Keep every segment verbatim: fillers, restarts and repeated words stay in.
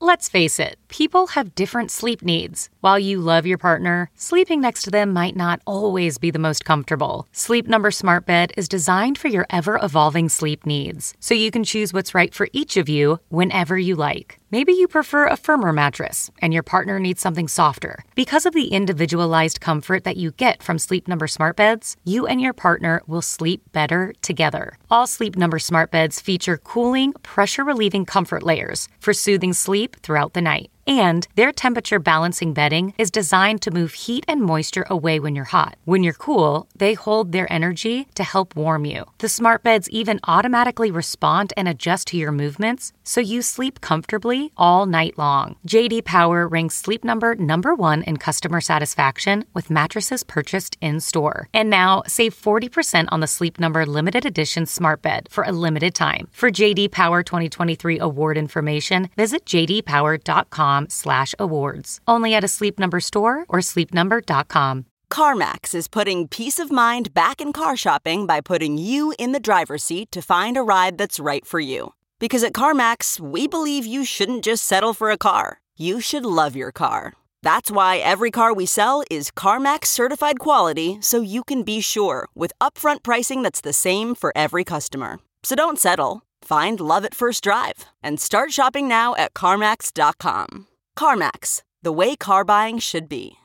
Let's face it, people have different sleep needs. While you love your partner, sleeping next to them might not always be the most comfortable. Sleep Number Smart Bed is designed for your ever-evolving sleep needs, so you can choose what's right for each of you whenever you like. Maybe you prefer a firmer mattress, and your partner needs something softer. Because of the individualized comfort that you get from Sleep Number Smart Beds, you and your partner will sleep better together. All Sleep Number Smart Beds feature cooling, pressure-relieving comfort layers for soothing sleep throughout the night. And their temperature balancing bedding is designed to move heat and moisture away when you're hot. When you're cool, they hold their energy to help warm you. The smart beds even automatically respond and adjust to your movements, so you sleep comfortably all night long. J D Power ranks Sleep Number number one in customer satisfaction with mattresses purchased in-store. And now, save forty percent on the Sleep Number limited edition smart bed for a limited time. For J D Power twenty twenty-three award information, visit j d power dot com slash awards. Only at a Sleep Number store or sleep number dot com. CarMax is putting peace of mind back in car shopping by putting you in the driver's seat to find a ride that's right for you. Because at CarMax, we believe you shouldn't just settle for a car. You should love your car. That's why every car we sell is CarMax certified quality, so you can be sure with upfront pricing that's the same for every customer. So don't settle. Find love at first drive and start shopping now at CarMax dot com. CarMax, the way car buying should be.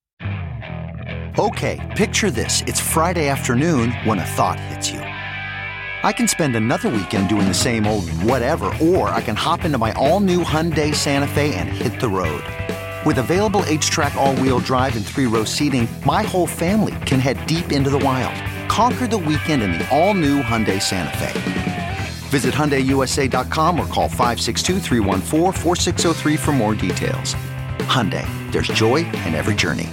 Okay, picture this. It's Friday afternoon when a thought hits you. I can spend another weekend doing the same old whatever, or I can hop into my all-new Hyundai Santa Fe and hit the road. With available H-Track all-wheel drive and three-row seating, my whole family can head deep into the wild. Conquer the weekend in the all-new Hyundai Santa Fe. Visit Hyundai U S A dot com or call five six two, three one four, four six zero three for more details. Hyundai, there's joy in every journey.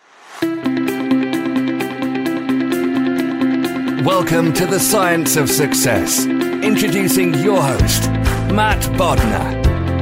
Welcome to the Science of Success. Introducing your host, Matt Bodnar.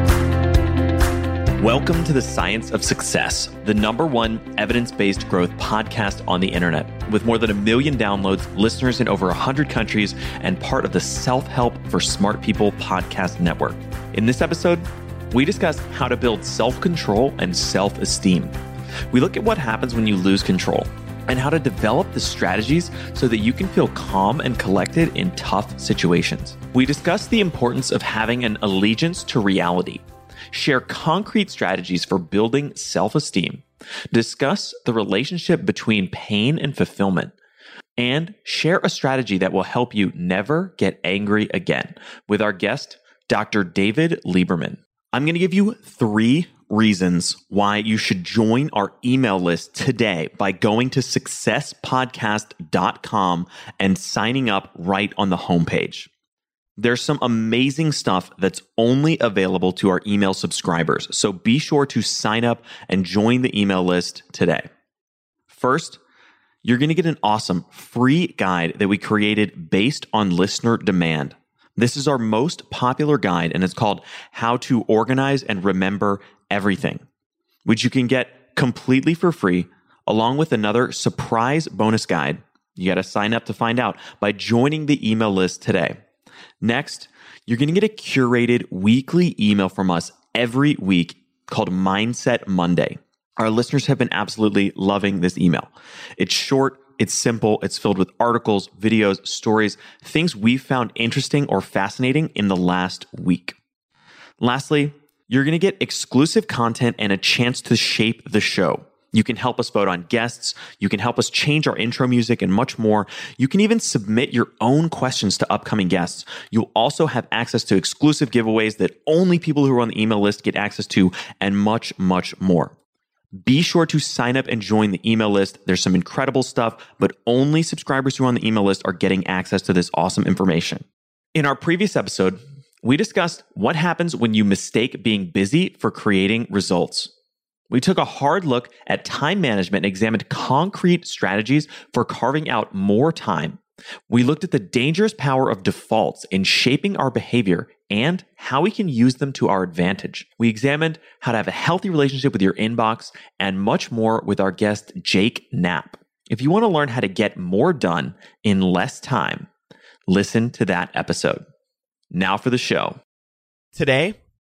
Welcome to the Science of Success, the number one evidence-based growth podcast on the internet. With more than a million downloads, listeners in over one hundred countries, and part of the Self-Help for Smart People podcast network. In this episode, we discuss how to build self-control and self-esteem. We look at what happens when you lose control and how to develop the strategies so that you can feel calm and collected in tough situations. We discuss the importance of having an allegiance to reality, share concrete strategies for building self-esteem, discuss the relationship between pain and fulfillment, and share a strategy that will help you never get angry again with our guest, Doctor David Lieberman. I'm going to give you three reasons why you should join our email list today by going to success podcast dot com and signing up right on the homepage. There's some amazing stuff that's only available to our email subscribers, so be sure to sign up and join the email list today. First, you're going to get an awesome free guide that we created based on listener demand. This is our most popular guide, and it's called How to Organize and Remember Everything, which you can get completely for free, along with another surprise bonus guide. You got to sign up to find out by joining the email list today. Next, you're going to get a curated weekly email from us every week called Mindset Monday. Our listeners have been absolutely loving this email. It's short, it's simple, it's filled with articles, videos, stories, things we've found interesting or fascinating in the last week. Lastly, you're going to get exclusive content and a chance to shape the show. You can help us vote on guests. You can help us change our intro music and much more. You can even submit your own questions to upcoming guests. You'll also have access to exclusive giveaways that only people who are on the email list get access to, and much, much more. Be sure to sign up and join the email list. There's some incredible stuff, but only subscribers who are on the email list are getting access to this awesome information. In our previous episode, we discussed what happens when you mistake being busy for creating results. We took a hard look at time management and examined concrete strategies for carving out more time. We looked at the dangerous power of defaults in shaping our behavior and how we can use them to our advantage. We examined how to have a healthy relationship with your inbox and much more with our guest, Jake Knapp. If you want to learn how to get more done in less time, listen to that episode. Now for the show. Today,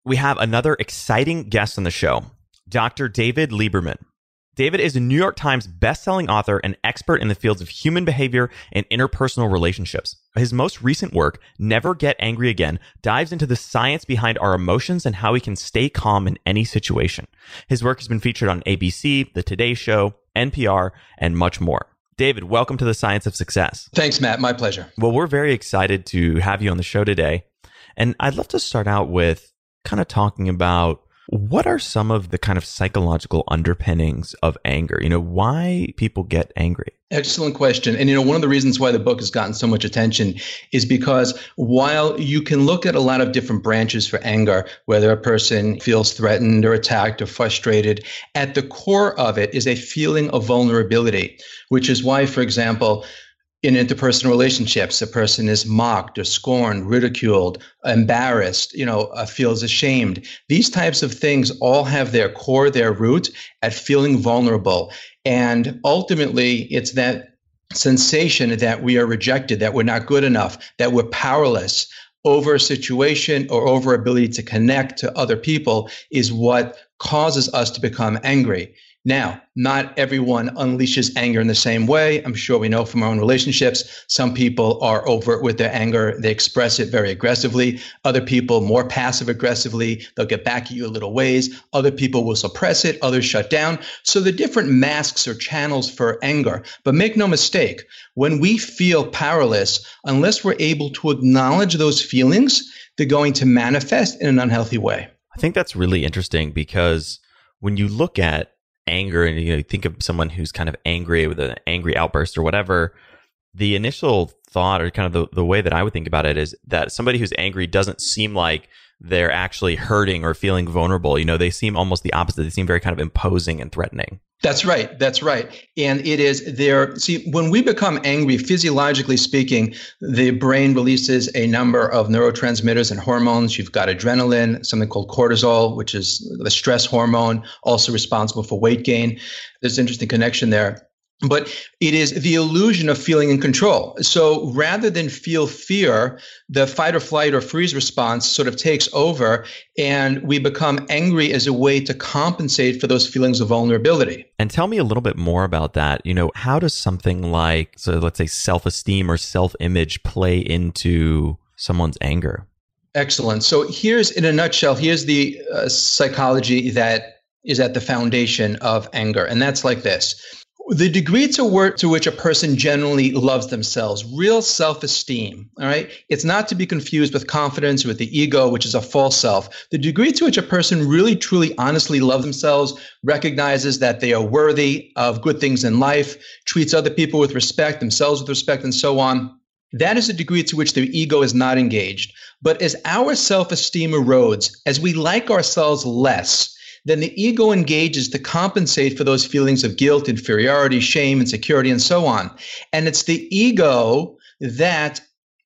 we have another exciting guest on the show, Doctor David Lieberman. David is a New York Times bestselling author and expert in the fields of human behavior and interpersonal relationships. His most recent work, Never Get Angry Again, dives into the science behind our emotions and how we can stay calm in any situation. His work has been featured on A B C, The Today Show, N P R, and much more. David, welcome to the Science of Success. Thanks, Matt. My pleasure. Well, we're very excited to have you on the show today. And I'd love to start out with kind of talking about what are some of the kind of psychological underpinnings of anger? You know, why people get angry? Excellent question. And, you know, one of the reasons why the book has gotten so much attention is because while you can look at a lot of different branches for anger, whether a person feels threatened or attacked or frustrated, at the core of it is a feeling of vulnerability, which is why, for example, in interpersonal relationships, a person is mocked or scorned, ridiculed, embarrassed, you know, uh, feels ashamed. These types of things all have their core, their root at feeling vulnerable. And ultimately, it's that sensation that we are rejected, that we're not good enough, that we're powerless over a situation or over ability to connect to other people is what causes us to become angry. Now, not everyone unleashes anger in the same way. I'm sure we know from our own relationships, some people are overt with their anger. They express it very aggressively. Other people more passive aggressively. They'll get back at you a little ways. Other people will suppress it. Others shut down. So the different masks or channels for anger. But make no mistake, when we feel powerless, unless we're able to acknowledge those feelings, they're going to manifest in an unhealthy way. I think that's really interesting because when you look at anger and you know think of someone who's kind of angry with an angry outburst or whatever, the initial thought or kind of the, the way that I would think about it is that somebody who's angry doesn't seem like they're actually hurting or feeling vulnerable. You know, they seem almost the opposite. They seem very kind of imposing and threatening. That's right. That's right. And it is there. See, when we become angry, physiologically speaking, the brain releases a number of neurotransmitters and hormones. You've got adrenaline, something called cortisol, which is the stress hormone, also responsible for weight gain. There's an interesting connection there. But it is the illusion of feeling in control. So rather than feel fear, the fight or flight or freeze response sort of takes over, and we become angry as a way to compensate for those feelings of vulnerability. And tell me a little bit more about that. You know, how does something like, so let's say self-esteem or self-image play into someone's anger? Excellent. So here's, in a nutshell, here's the uh, psychology that is at the foundation of anger. And that's like this. The degree to, work, to which a person generally loves themselves, real self-esteem, all right? It's not to be confused with confidence or with the ego, which is a false self. The degree to which a person really, truly, honestly loves themselves, recognizes that they are worthy of good things in life, treats other people with respect, themselves with respect, and so on. That is the degree to which their ego is not engaged. But as our self-esteem erodes, as we like ourselves less, then the ego engages to compensate for those feelings of guilt, inferiority, shame, insecurity, and so on. And it's the ego that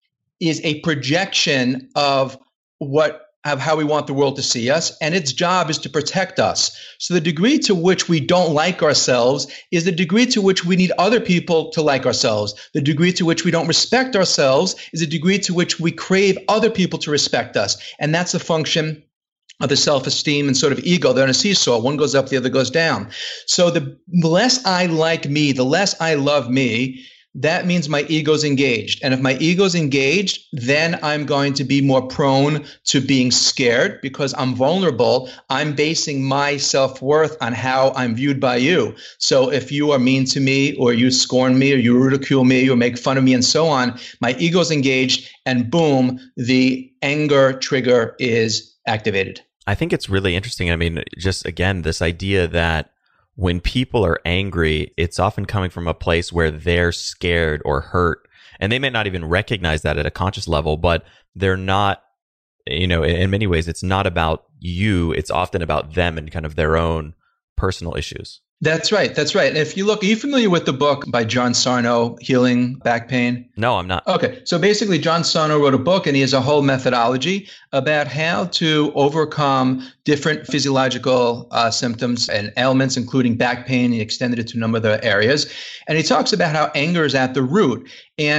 is a projection of what of how we want the world to see us, and its job is to protect us. So the degree to which we don't like ourselves is the degree to which we need other people to like ourselves. The degree to which we don't respect ourselves is the degree to which we crave other people to respect us. And that's a function of the self-esteem and sort of ego. They're on a seesaw. One goes up, the other goes down. So the less I like me, the less I love me, that means my ego's engaged. And if my ego's engaged, then I'm going to be more prone to being scared because I'm vulnerable. I'm basing my self-worth on how I'm viewed by you. So if you are mean to me or you scorn me or you ridicule me or make fun of me and so on, my ego's engaged and boom, the anger trigger is activated. I think it's really interesting. I mean, just again, this idea that when people are angry, it's often coming from a place where they're scared or hurt. And they may not even recognize that at a conscious level, but they're not, you know, in many ways, it's not about you. It's often about them and kind of their own personal issues. That's right. That's right. And if you look, are you familiar with the book by John Sarno, Healing Back Pain? No, I'm not. Okay. So basically, John Sarno wrote a book and he has a whole methodology about how to overcome different physiological uh, symptoms and ailments, including back pain. He extended it to a number of other areas. And he talks about how anger is at the root. And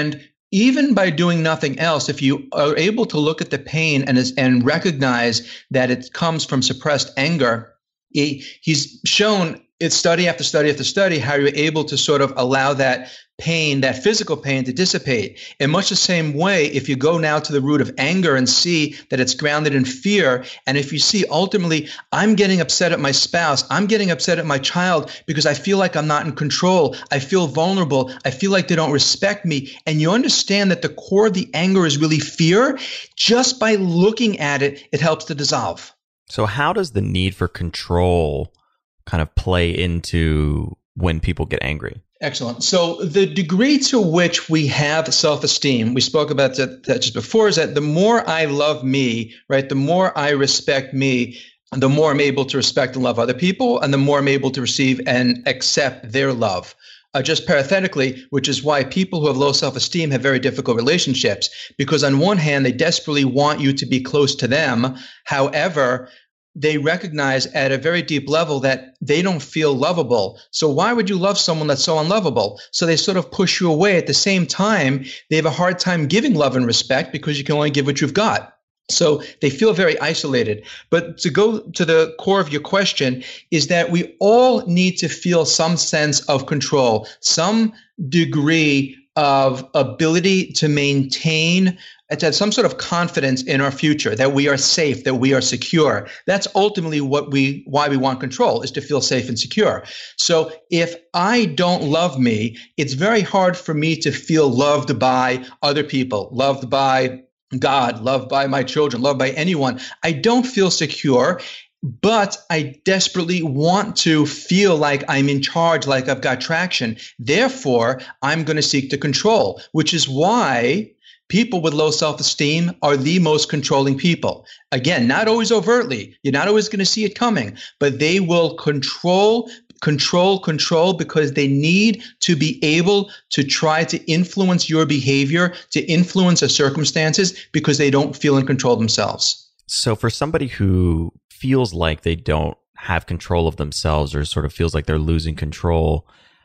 even by doing nothing else, if you are able to look at the pain and is, and recognize that it comes from suppressed anger, he, he's shown it's study after study after study how you're able to sort of allow that pain, that physical pain, to dissipate. In much the same way, if you go now to the root of anger and see that it's grounded in fear, and if you see ultimately, I'm getting upset at my spouse, I'm getting upset at my child because I feel like I'm not in control, I feel vulnerable, I feel like they don't respect me, and you understand that the core of the anger is really fear, just by looking at it, it helps to dissolve. So how does the need for control kind of play into when people get angry? Excellent. So the degree to which we have self-esteem, we spoke about that, that just before, is that the more I love me, right, the more I respect me, the more I'm able to respect and love other people, and the more I'm able to receive and accept their love. Uh, just parenthetically, which is why people who have low self-esteem have very difficult relationships, because on one hand, they desperately want you to be close to them. However, they recognize at a very deep level that they don't feel lovable. So why would you love someone that's so unlovable? So they sort of push you away. At the same time, they have a hard time giving love and respect because you can only give what you've got. So they feel very isolated. But to go to the core of your question is that we all need to feel some sense of control, some degree of ability to maintain, to have some sort of confidence in our future, that we are safe, that we are secure. That's ultimately what we, why we want control, is to feel safe and secure. So if I don't love me, it's very hard for me to feel loved by other people, loved by God, loved by my children, loved by anyone. I don't feel secure, but I desperately want to feel like I'm in charge, like I've got traction. Therefore, I'm going to seek to control, which is why people with low self-esteem are the most controlling people. Again, not always overtly. You're not always going to see it coming, but they will control, control, control because they need to be able to try to influence your behavior, to influence the circumstances, because they don't feel in control themselves. So for somebody who feels like they don't have control of themselves or sort of feels like they're losing control,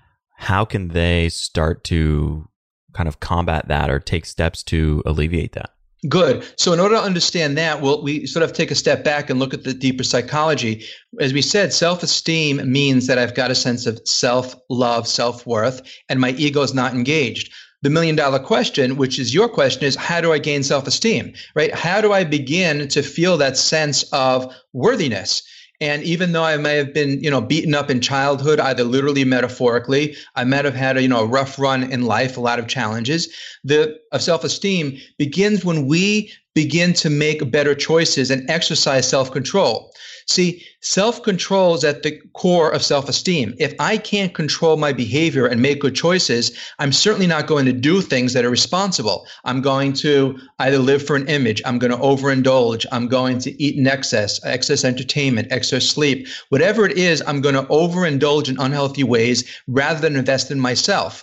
how can they start to kind of combat that or take steps to alleviate that? Good. So in order to understand that, we'll, we sort of take a step back and look at the deeper psychology. As we said, self-esteem means that I've got a sense of self-love, self-worth, and my ego is not engaged. The million dollar question, which is your question, is how do I gain self-esteem, right? How do I begin to feel that sense of worthiness? And even though I may have been, you know, beaten up in childhood, either literally or metaphorically, I might have had a, you know, a rough run in life, a lot of challenges. The of self-esteem begins when we begin to make better choices and exercise self-control. See, self-control is at the core of self-esteem. If I can't control my behavior and make good choices, I'm certainly not going to do things that are responsible. I'm going to either live for an image, I'm going to overindulge, I'm going to eat in excess, excess entertainment, excess sleep. Whatever it is, I'm going to overindulge in unhealthy ways rather than invest in myself.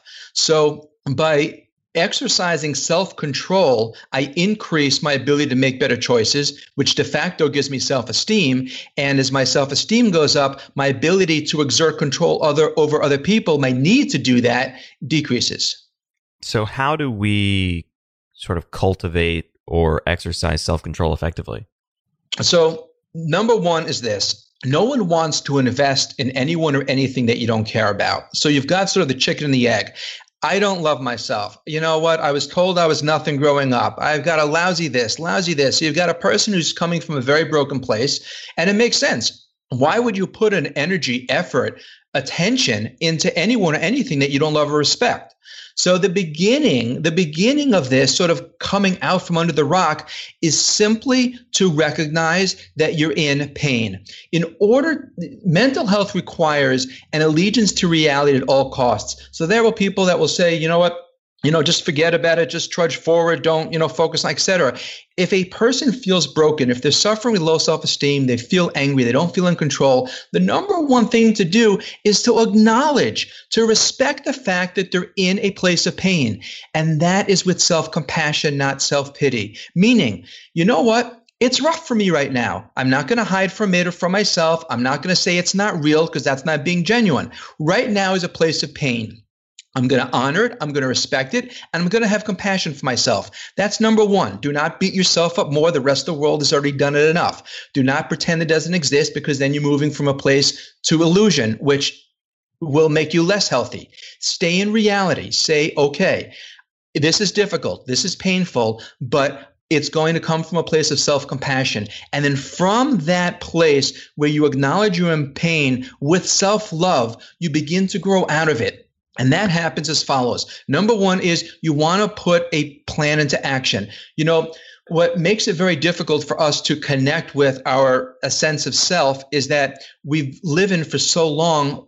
So by exercising self-control, I increase my ability to make better choices, which de facto gives me self-esteem. And as my self-esteem goes up, my ability to exert control other over other people, my need to do that, decreases. So how do we sort of cultivate or exercise self-control effectively? So number one is this. No one wants to invest in anyone or anything that you don't care about. So you've got sort of the chicken and the egg. I don't love myself. You know what? I was told I was nothing growing up. I've got a lousy this, lousy this. So you've got a person who's coming from a very broken place, and it makes sense. Why would you put an energy, effort, attention into anyone or anything that you don't love or respect? So the beginning, the beginning of this sort of coming out from under the rock is simply to recognize that you're in pain. In order, mental health requires an allegiance to reality at all costs. So there are people that will say, you know what, you know, just forget about it, just trudge forward, don't, you know, focus, et cetera. If a person feels broken, if they're suffering with low self-esteem, they feel angry, they don't feel in control, the number one thing to do is to acknowledge, to respect the fact that they're in a place of pain. And that is with self-compassion, not self-pity. Meaning, you know what? It's rough for me right now. I'm not going to hide from it or from myself. I'm not going to say it's not real because that's not being genuine. Right now is a place of pain. I'm going to honor it, I'm going to respect it, and I'm going to have compassion for myself. That's number one. Do not beat yourself up more. The rest of the world has already done it enough. Do not pretend it doesn't exist, because then you're moving from a place to illusion, which will make you less healthy. Stay in reality. Say, okay, this is difficult, this is painful, but it's going to come from a place of self-compassion. And then from that place where you acknowledge you're in pain with self-love, you begin to grow out of it. And that happens as follows. Number one is you want to put a plan into action. You know, what makes it very difficult for us to connect with our a sense of self is that we've lived in for so long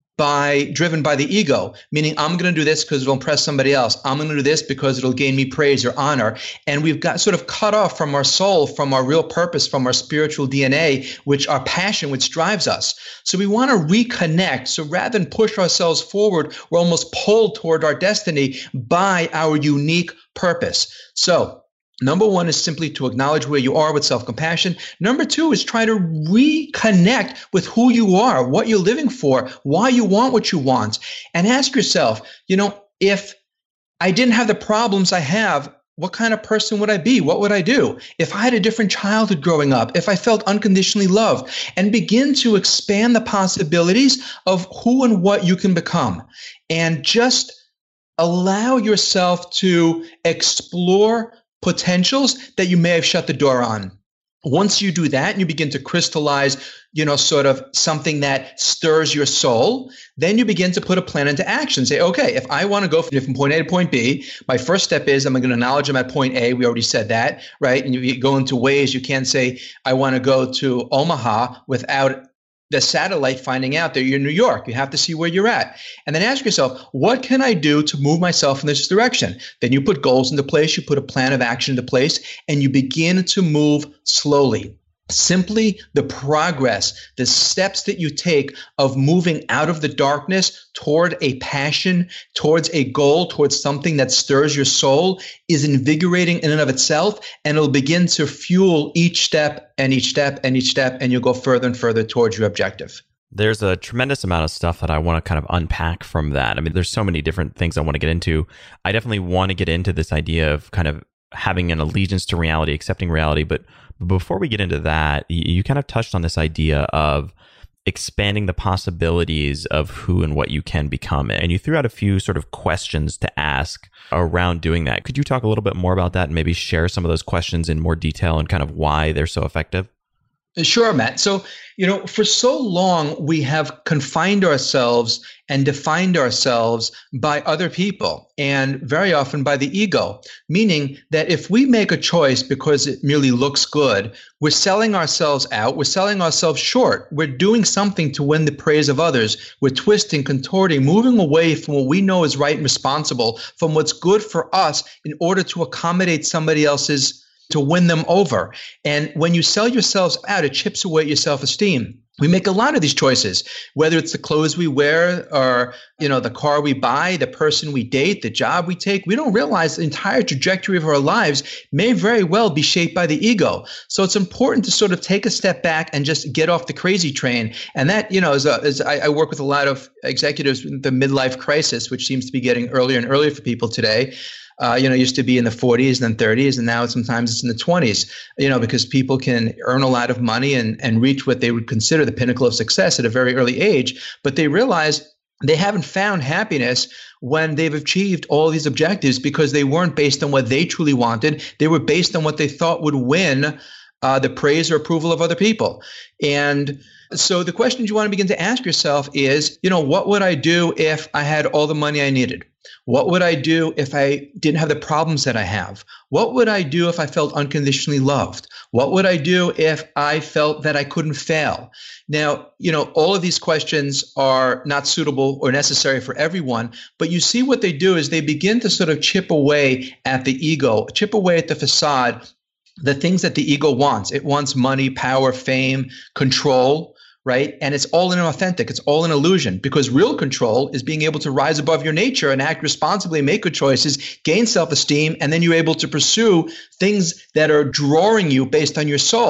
by driven by the ego, meaning I'm going to do this because it'll impress somebody else. I'm going to do this because it'll gain me praise or honor. And we've got sort of cut off from our soul, from our real purpose, from our spiritual D N A, which our passion, which drives us. So we want to reconnect. So rather than push ourselves forward, we're almost pulled toward our destiny by our unique purpose. So number one is simply to acknowledge where you are with self-compassion. Number two is try to reconnect with who you are, what you're living for, why you want what you want. And ask yourself, you know, if I didn't have the problems I have, what kind of person would I be? What would I do? If I had a different childhood growing up, if I felt unconditionally loved, and begin to expand the possibilities of who and what you can become. And just allow yourself to explore potentials that you may have shut the door on. Once you do that and you begin to crystallize, you know, sort of something that stirs your soul, then you begin to put a plan into action. Say, okay, if I want to go from point A to point B, my first step is I'm going to acknowledge I'm at point A. We already said that, right? And you go into ways. You can't say, I want to go to Omaha without the satellite finding out that you're in New York. You have to see where you're at. And then ask yourself, what can I do to move myself in this direction? Then you put goals into place, you put a plan of action into place, and you begin to move slowly. Simply the progress, the steps that you take of moving out of the darkness toward a passion, towards a goal, towards something that stirs your soul is invigorating in and of itself, and it'll begin to fuel each step and each step and each step, and you'll go further and further towards your objective. There's a tremendous amount of stuff that I want to kind of unpack from that. I mean, there's so many different things I want to get into. I definitely want to get into this idea of kind of having an allegiance to reality, accepting reality. But before we get into that, you kind of touched on this idea of expanding the possibilities of who and what you can become. And you threw out a few sort of questions to ask around doing that. Could you talk a little bit more about that and maybe share some of those questions in more detail and kind of why they're so effective? Sure, Matt. So, you know, for so long, we have confined ourselves and defined ourselves by other people, and very often by the ego, meaning that if we make a choice because it merely looks good, we're selling ourselves out, we're selling ourselves short, we're doing something to win the praise of others, we're twisting, contorting, moving away from what we know is right and responsible, from what's good for us in order to accommodate somebody else's, to win them over. And when you sell yourselves out, it chips away at your self-esteem. We make a lot of these choices, whether it's the clothes we wear or, you know, the car we buy, the person we date, the job we take. We don't realize the entire trajectory of our lives may very well be shaped by the ego. So it's important to sort of take a step back and just get off the crazy train. And that, you know, is, a, is I, I work with a lot of executives with the midlife crisis, which seems to be getting earlier and earlier for people today. Uh, you know, it used to be in the forties and then thirties, and now sometimes it's in the twenties, you know, because people can earn a lot of money and, and reach what they would consider the pinnacle of success at a very early age. But they realize they haven't found happiness when they've achieved all these objectives because they weren't based on what they truly wanted. They were based on what they thought would win uh, the praise or approval of other people. And so the questions you want to begin to ask yourself is, you know, what would I do if I had all the money I needed? What would I do if I didn't have the problems that I have? What would I do if I felt unconditionally loved? What would I do if I felt that I couldn't fail? Now, you know, all of these questions are not suitable or necessary for everyone, but you see what they do is they begin to sort of chip away at the ego, chip away at the facade, the things that the ego wants. It wants money, power, fame, control. Right? And it's all inauthentic. It's all an illusion, because real control is being able to rise above your nature and act responsibly, make good choices, gain self-esteem, and then you're able to pursue things that are drawing you based on your soul.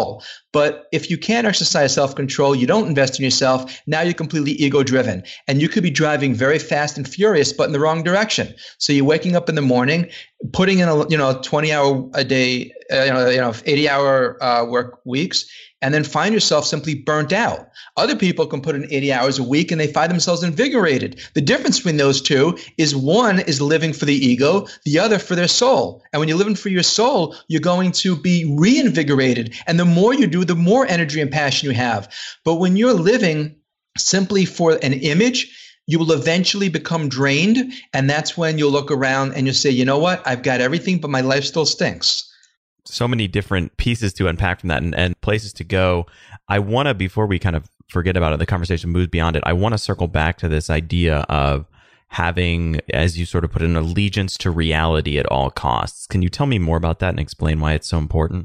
But if you can't exercise self-control, you don't invest in yourself, now you're completely ego-driven. And you could be driving very fast and furious, but in the wrong direction. So you're waking up in the morning, putting in a you know twenty hour a day, uh, you know, you know eighty hour uh, work weeks, and then find yourself simply burnt out. Other people can put in eighty hours a week and they find themselves invigorated. The difference between those two is one is living for the ego, the other for their soul. And when you're living for your soul, you're going to be reinvigorated. And the more you do, the more energy and passion you have. But when you're living simply for an image, you will eventually become drained. And that's when you'll look around and you'll say, you know what? I've got everything, but my life still stinks. So many different pieces to unpack from that and, and places to go. I want to, before we kind of forget about it, the conversation moves beyond it, I want to circle back to this idea of having, as you sort of put it, an allegiance to reality at all costs. Can you tell me more about that and explain why it's so important?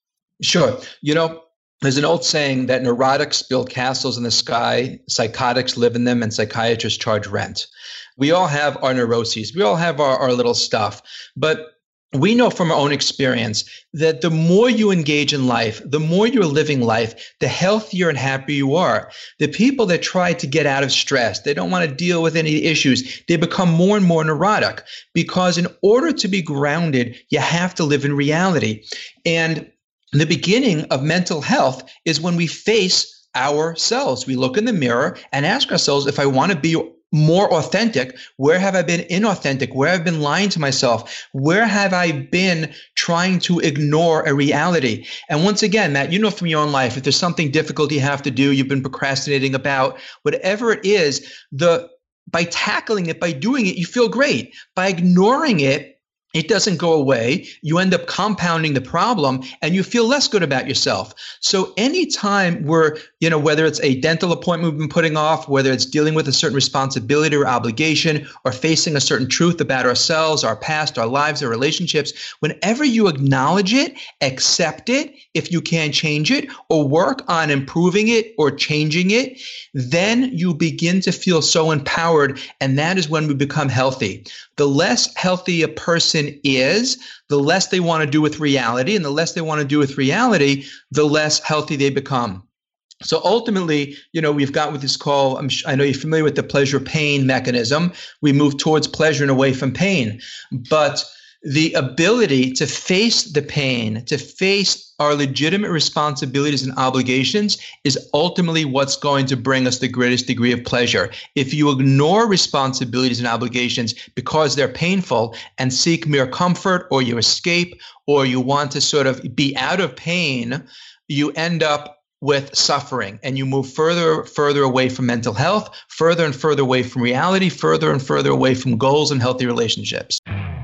Sure. You know, there's an old saying that neurotics build castles in the sky, psychotics live in them, and psychiatrists charge rent. We all have our neuroses. We all have our, our little stuff. But we know from our own experience that the more you engage in life, the more you're living life, the healthier and happier you are. The people that try to get out of stress, they don't want to deal with any issues, they become more and more neurotic, because in order to be grounded, you have to live in reality. And the beginning of mental health is when we face ourselves. We look in the mirror and ask ourselves, if I want to be more authentic, where have I been inauthentic? Where have I been lying to myself? Where have I been trying to ignore a reality? And once again, Matt, you know from your own life, if there's something difficult you have to do, you've been procrastinating about, whatever it is, the by tackling it, by doing it, you feel great. By ignoring it, it doesn't go away. You end up compounding the problem and you feel less good about yourself. So anytime we're, you know, whether it's a dental appointment we've been putting off, whether it's dealing with a certain responsibility or obligation, or facing a certain truth about ourselves, our past, our lives, our relationships, whenever you acknowledge it, accept it, if you can change it, or work on improving it or changing it, then you begin to feel so empowered. And that is when we become healthy. The less healthy a person is, the less they want to do with reality, and the less they want to do with reality, the less healthy they become. So ultimately, you know, we've got with this call, I'm, I know you're familiar with the pleasure-pain mechanism. We move towards pleasure and away from pain. But the ability to face the pain, to face our legitimate responsibilities and obligations is ultimately what's going to bring us the greatest degree of pleasure. If you ignore responsibilities and obligations because they're painful and seek mere comfort, or you escape, or you want to sort of be out of pain, you end up with suffering, and you move further, further away from mental health, further and further away from reality, further and further away from goals and healthy relationships.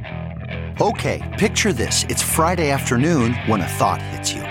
Okay, picture this. It's Friday afternoon when a thought hits you.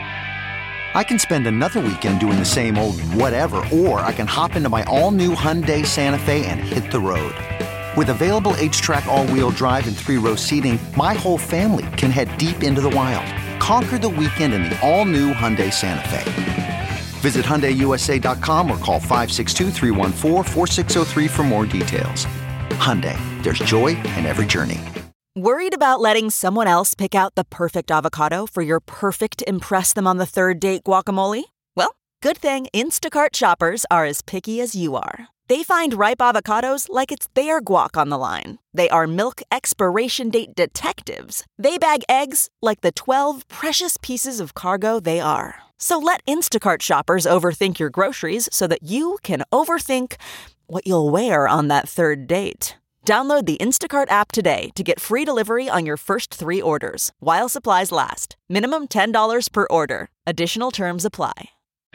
I can spend another weekend doing the same old whatever, or I can hop into my all-new Hyundai Santa Fe and hit the road. With available H-Track all-wheel drive and three-row seating, my whole family can head deep into the wild. Conquer the weekend in the all-new Hyundai Santa Fe. Visit Hyundai U S A dot com or call five six two, three one four, four six zero three for more details. Hyundai, there's joy in every journey. Worried about letting someone else pick out the perfect avocado for your perfect impress-them-on-the-third-date guacamole? Well, good thing Instacart shoppers are as picky as you are. They find ripe avocados like it's their guac on the line. They are milk expiration date detectives. They bag eggs like the twelve precious pieces of cargo they are. So let Instacart shoppers overthink your groceries so that you can overthink what you'll wear on that third date. Download the Instacart app today to get free delivery on your first three orders, while supplies last. Minimum ten dollars per order. Additional terms apply.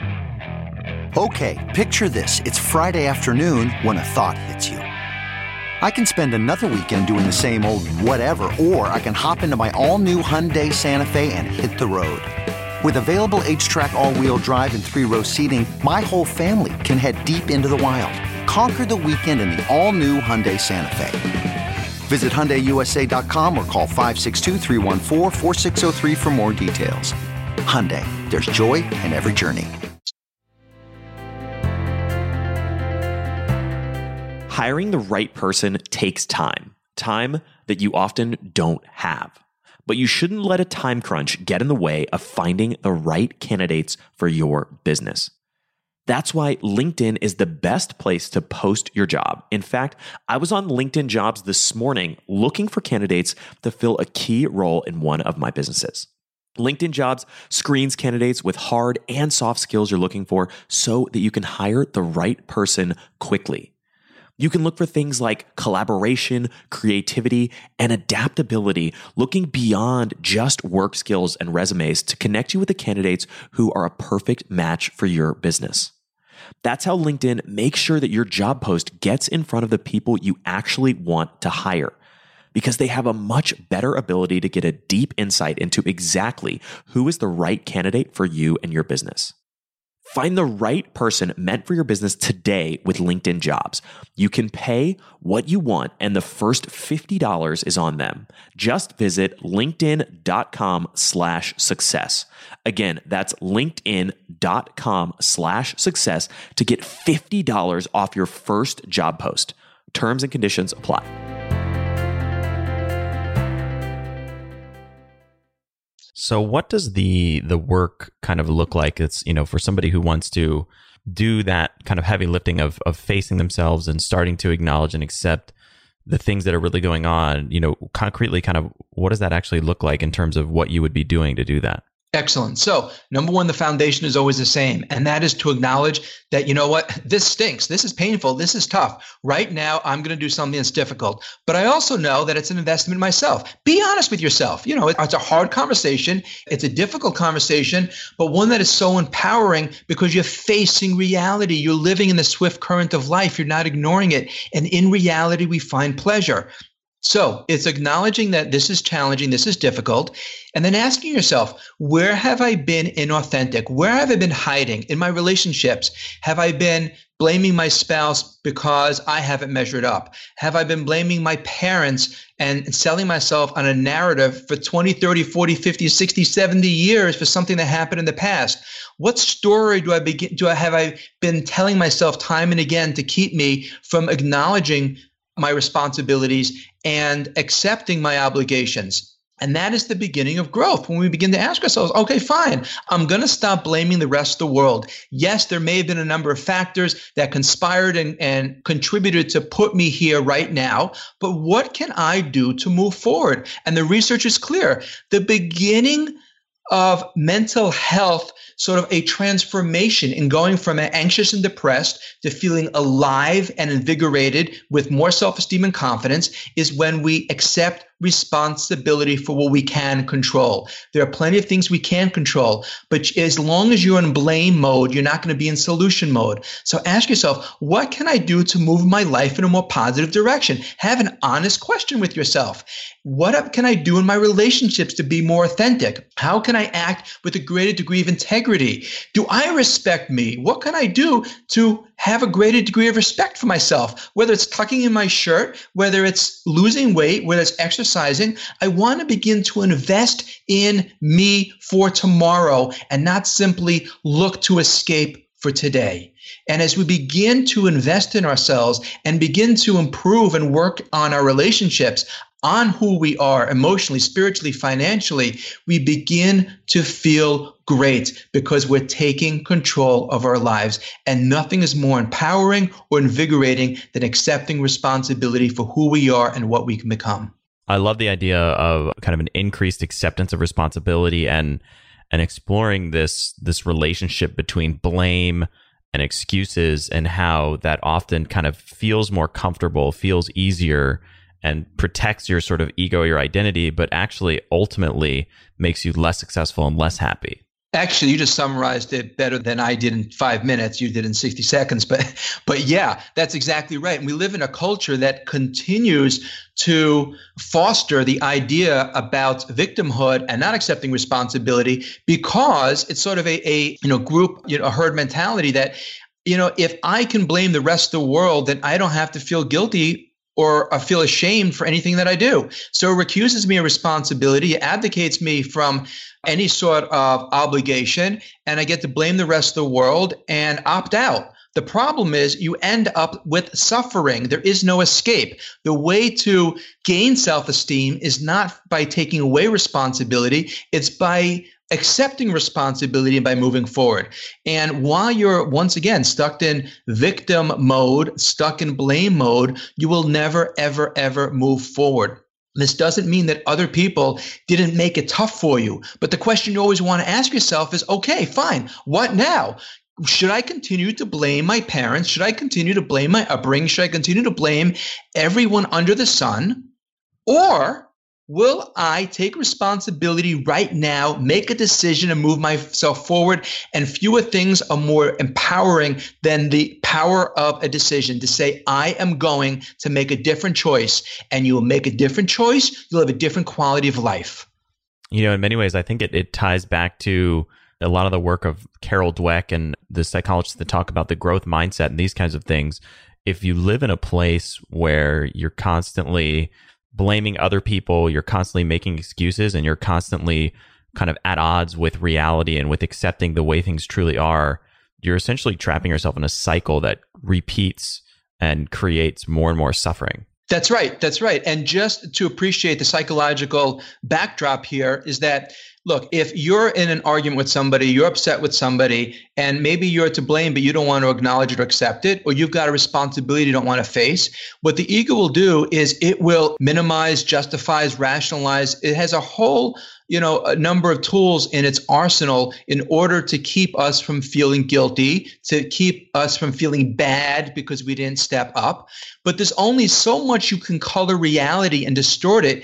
Okay, picture this. It's Friday afternoon when a thought hits you. I can spend another weekend doing the same old whatever, or I can hop into my all-new Hyundai Santa Fe and hit the road. With available H-Track all-wheel drive and three-row seating, my whole family can head deep into the wild. Conquer the weekend in the all-new Hyundai Santa Fe. Visit Hyundai U S A dot com or call five six two, three one four, four six zero three for more details. Hyundai, there's joy in every journey. Hiring the right person takes time, time that you often don't have. but you shouldn't let a time crunch get in the way of finding the right candidates for your business. That's why LinkedIn is the best place to post your job. In fact, I was on LinkedIn Jobs this morning looking for candidates to fill a key role in one of my businesses. LinkedIn Jobs screens candidates with hard and soft skills you're looking for so that you can hire the right person quickly. You can look for things like collaboration, creativity, and adaptability, looking beyond just work skills and resumes to connect you with the candidates who are a perfect match for your business. That's how LinkedIn makes sure that your job post gets in front of the people you actually want to hire, because they have a much better ability to get a deep insight into exactly who is the right candidate for you and your business. Find the right person meant for your business today with LinkedIn Jobs. You can pay what you want, and the first fifty dollars is on them. Just visit linkedin.com slash success. Again, that's linkedin.com slash success to get fifty dollars off your first job post. Terms and conditions apply. So what does the the work kind of look like? It's, you know, for somebody who wants to do that kind of heavy lifting of of facing themselves and starting to acknowledge and accept the things that are really going on, you know, concretely, kind of what does that actually look like in terms of what you would be doing to do that? Excellent. So number one, the foundation is always the same. And that is to acknowledge that, you know what, this stinks. This is painful. This is tough. Right now, I'm going to do something that's difficult. But I also know that it's an investment in myself. Be honest with yourself. You know, it's a hard conversation. It's a difficult conversation, but one that is so empowering because you're facing reality. You're living in the swift current of life. You're not ignoring it. And in reality, we find pleasure. So it's acknowledging that this is challenging, this is difficult, and then asking yourself, where have I been inauthentic? Where have I been hiding in my relationships? Have I been blaming my spouse because I haven't measured up? Have I been blaming my parents and selling myself on a narrative for twenty, thirty, forty, fifty, sixty, seventy years for something that happened in the past? What story do I begin, do I have I been telling myself time and again to keep me from acknowledging my responsibilities and accepting my obligations? And that is the beginning of growth. When we begin to ask ourselves, okay, fine, I'm going to stop blaming the rest of the world. Yes, there may have been a number of factors that conspired and, and contributed to put me here right now, but what can I do to move forward? And the research is clear. The beginning of mental health, sort of a transformation in going from anxious and depressed to feeling alive and invigorated with more self-esteem and confidence, is when we accept responsibility for what we can control. There are plenty of things we can control, but as long as you're in blame mode, you're not going to be in solution mode. So ask yourself, what can I do to move my life in a more positive direction? Have an honest question with yourself. What can I do in my relationships to be more authentic? How can I act with a greater degree of integrity? Do I respect me? What can I do to have a greater degree of respect for myself? Whether it's tucking in my shirt, whether it's losing weight, whether it's exercising, I want to begin to invest in me for tomorrow and not simply look to escape for today. And as we begin to invest in ourselves and begin to improve and work on our relationships, on who we are emotionally, spiritually, financially, we begin to feel great because we're taking control of our lives. And nothing is more empowering or invigorating than accepting responsibility for who we are and what we can become. I love the idea of kind of an increased acceptance of responsibility and and exploring this this relationship between blame and excuses, and how that often kind of feels more comfortable, feels easier, and protects your sort of ego, your identity, but actually ultimately makes you less successful and less happy. Actually, you just summarized it better than I did in five minutes. You did in sixty seconds. But but yeah, that's exactly right. And we live in a culture that continues to foster the idea about victimhood and not accepting responsibility, because it's sort of a, a you know group, you know, a herd mentality that, you know, if I can blame the rest of the world, then I don't have to feel guilty or I feel ashamed for anything that I do. So it recuses me of responsibility, it advocates me from any sort of obligation, and I get to blame the rest of the world and opt out. The problem is you end up with suffering. There is no escape. The way to gain self-esteem is not by taking away responsibility. It's by accepting responsibility and by moving forward. And while you're, once again, stuck in victim mode, stuck in blame mode, you will never, ever, ever move forward. This doesn't mean that other people didn't make it tough for you. But the question you always want to ask yourself is, okay, fine, what now? Should I continue to blame my parents? Should I continue to blame my upbringing? Should I continue to blame everyone under the sun? Or will I take responsibility right now, make a decision and move myself forward? And fewer things are more empowering than the power of a decision to say, I am going to make a different choice. And you will make a different choice. You'll have a different quality of life. You know, in many ways, I think it, it ties back to a lot of the work of Carol Dweck and the psychologists that talk about the growth mindset and these kinds of things. If you live in a place where you're constantly blaming other people, you're constantly making excuses, and you're constantly kind of at odds with reality and with accepting the way things truly are, you're essentially trapping yourself in a cycle that repeats and creates more and more suffering. That's right. That's right. And just to appreciate the psychological backdrop here is that, look, if you're in an argument with somebody, you're upset with somebody, and maybe you're to blame, but you don't want to acknowledge it or accept it, or you've got a responsibility you don't want to face, what the ego will do is it will minimize, justifies, rationalize. It has a whole, you know, a number of tools in its arsenal in order to keep us from feeling guilty, to keep us from feeling bad because we didn't step up. But there's only so much you can color reality and distort it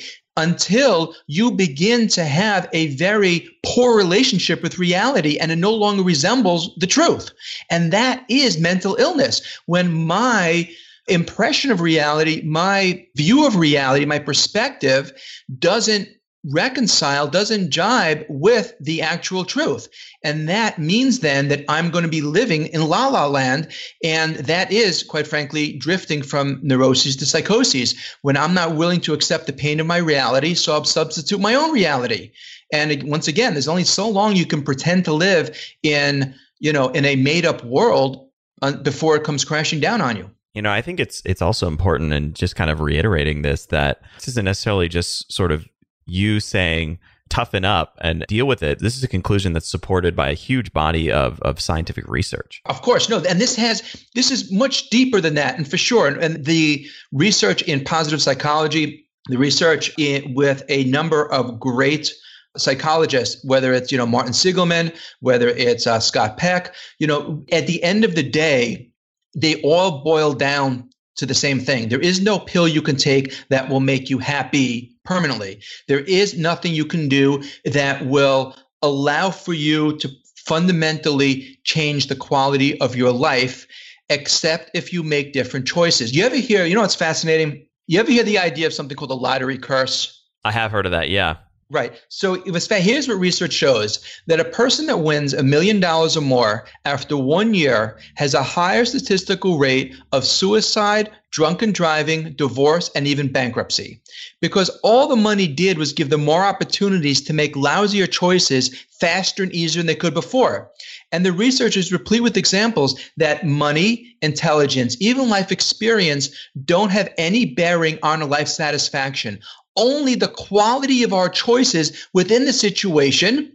until you begin to have a very poor relationship with reality and it no longer resembles the truth. And that is mental illness. When my impression of reality, my view of reality, my perspective doesn't reconcile, doesn't jibe with the actual truth. And that means then that I'm going to be living in la la land. And that is, quite frankly, drifting from neuroses to psychoses, when I'm not willing to accept the pain of my reality, so I'll substitute my own reality. And once again, there's only so long you can pretend to live in, you know, in a made up world before it comes crashing down on you. You know, I think it's it's also important, and just kind of reiterating this, that this isn't necessarily just sort of you saying toughen up and deal with it. This is a conclusion that's supported by a huge body of, of scientific research. Of course, no, and this has this is much deeper than that, and for sure. And, and the research in positive psychology, the research in, with a number of great psychologists, whether it's, you know, Martin Seligman, whether it's uh, Scott Peck, you know, at the end of the day, they all boil down to the same thing. There is no pill you can take that will make you happy permanently. There is nothing you can do that will allow for you to fundamentally change the quality of your life, except if you make different choices. You ever hear, you know what's fascinating? You ever hear the idea of something called the lottery curse? I have heard of that, yeah. Right. So it was, here's what research shows, that a person that wins a million dollars or more after one year has a higher statistical rate of suicide, drunken driving, divorce, and even bankruptcy. Because all the money did was give them more opportunities to make lousier choices faster and easier than they could before. And the research is replete with examples that money, intelligence, even life experience don't have any bearing on our life satisfaction. Only the quality of our choices within the situation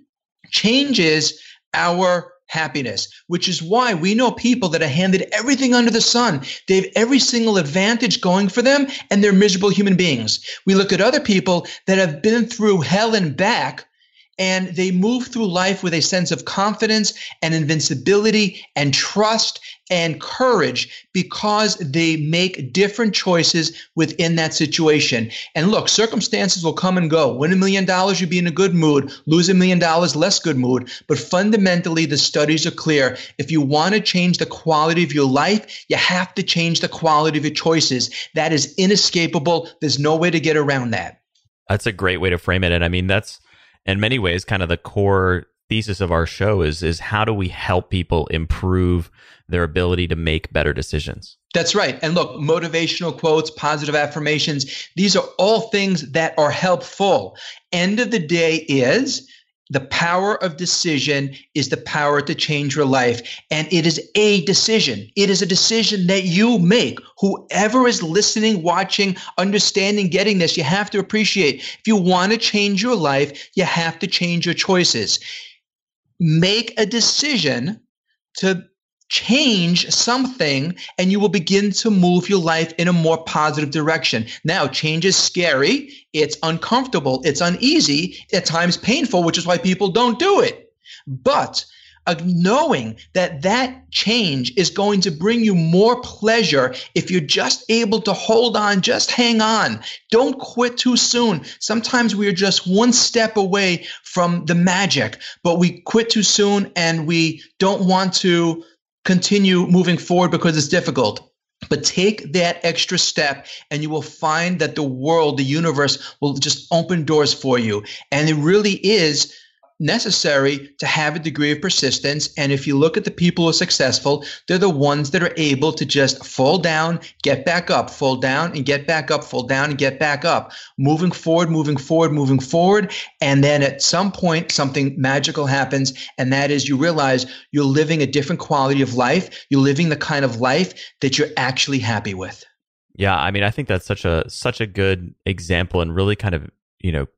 changes our happiness, which is why we know people that are handed everything under the sun. They have every single advantage going for them, and they're miserable human beings. We look at other people that have been through hell and back, and they move through life with a sense of confidence and invincibility and trust and courage because they make different choices within that situation. And look, circumstances will come and go. Win a million dollars, you'll be in a good mood. Lose a million dollars, less good mood. But fundamentally, the studies are clear. If you want to change the quality of your life, you have to change the quality of your choices. That is inescapable. There's no way to get around that. That's a great way to frame it. And I mean, that's in many ways kind of the core thesis of our show is, is how do we help people improve their ability to make better decisions? That's right. And look, motivational quotes, positive affirmations, these are all things that are helpful. End of the day is, The power of decision is the power to change your life. And it is a decision. It is a decision that you make. Whoever is listening, watching, understanding, getting this, you have to appreciate. If you want to change your life, you have to change your choices. Make a decision to change something, and you will begin to move your life in a more positive direction. Now, change is scary. It's uncomfortable. It's uneasy. At times painful, which is why people don't do it. But uh, knowing that that change is going to bring you more pleasure if you're just able to hold on, just hang on. Don't quit too soon. Sometimes we are just one step away from the magic, but we quit too soon and we don't want to continue moving forward because it's difficult. But take that extra step and you will find that the world, the universe will just open doors for you. And it really is necessary to have a degree of persistence. And if you look at the people who are successful, they're the ones that are able to just fall down, get back up, fall down and get back up, fall down and get back up, moving forward, moving forward, moving forward. And then at some point, something magical happens. And that is you realize you're living a different quality of life. You're living the kind of life that you're actually happy with. Yeah. I mean, I think that's such a, such a good example and really kind of, you know,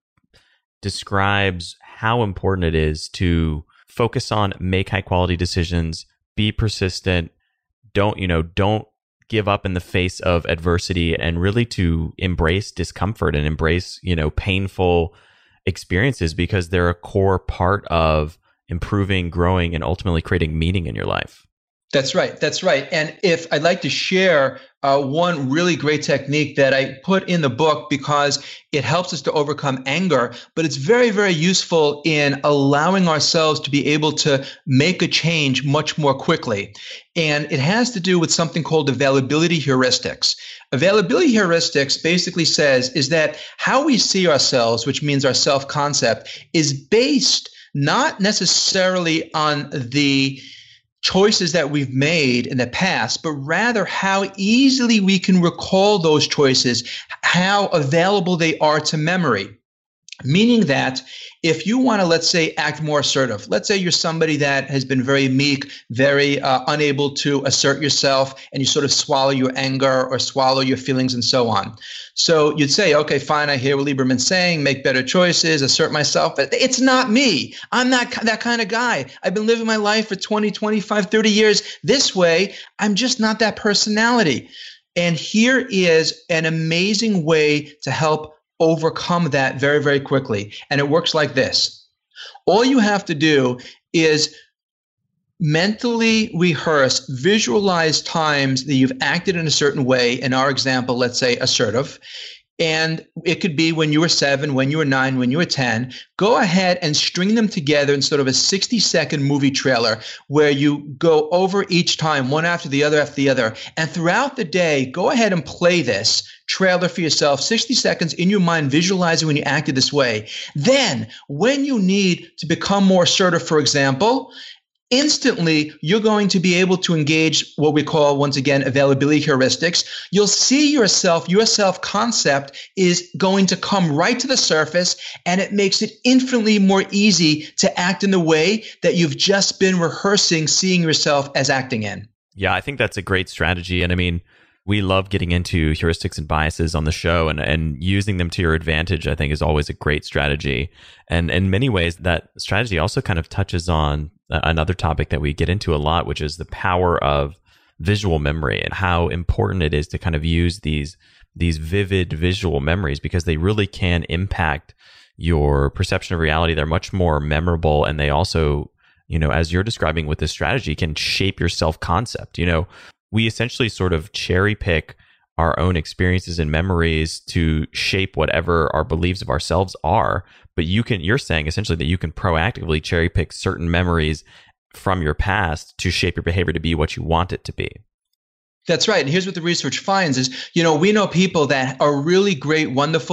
describes how important it is to focus on, make high quality decisions, be persistent, don't, you know, don't give up in the face of adversity, and really to embrace discomfort and embrace, you know, painful experiences, because they're a core part of improving, growing, and ultimately creating meaning in your life. That's right. That's right. And if I'd like to share uh, one really great technique that I put in the book because it helps us to overcome anger, but it's very, very useful in allowing ourselves to be able to make a change much more quickly. And it has to do with something called availability heuristics. Availability heuristics basically says is that how we see ourselves, which means our self-concept, is based not necessarily on the choices that we've made in the past, but rather how easily we can recall those choices, how available they are to memory. Meaning that if you want to, let's say, act more assertive, let's say you're somebody that has been very meek, very uh, unable to assert yourself, and you sort of swallow your anger or swallow your feelings and so on. So you'd say, okay, fine, I hear what Lieberman's saying, make better choices, assert myself, but it's not me. I'm not that kind of guy. I've been living my life for twenty, twenty-five, thirty years this way. I'm just not that personality. And here is an amazing way to help overcome that very, very quickly. And it works like this. All you have to do is mentally rehearse, visualize times that you've acted in a certain way. In our example, let's say assertive. And it could be when you were seven, when you were nine, when you were ten. Go ahead and string them together in sort of a sixty second movie trailer where you go over each time, one after the other after the other. And throughout the day, go ahead and play this trailer for yourself, sixty seconds in your mind, visualizing when you acted this way. Then, when you need to become more assertive, for example, instantly, you're going to be able to engage what we call, once again, availability heuristics. You'll see yourself, your self-concept is going to come right to the surface, and it makes it infinitely more easy to act in the way that you've just been rehearsing seeing yourself as acting in. Yeah, I think that's a great strategy. And I mean, we love getting into heuristics and biases on the show, and, and using them to your advantage, I think, is always a great strategy. And in many ways, that strategy also kind of touches on another topic that we get into a lot, which is the power of visual memory and how important it is to kind of use these these vivid visual memories, because they really can impact your perception of reality. They're much more memorable, and they also, you know, as you're describing with this strategy, can shape your self-concept. You know, we essentially sort of cherry pick our own experiences and memories to shape whatever our beliefs of ourselves are. But you can, you're saying essentially that you can proactively cherry pick certain memories from your past to shape your behavior to be what you want it to be. That's right. And here's what the research finds is, you know, we know people that are really great, wonderful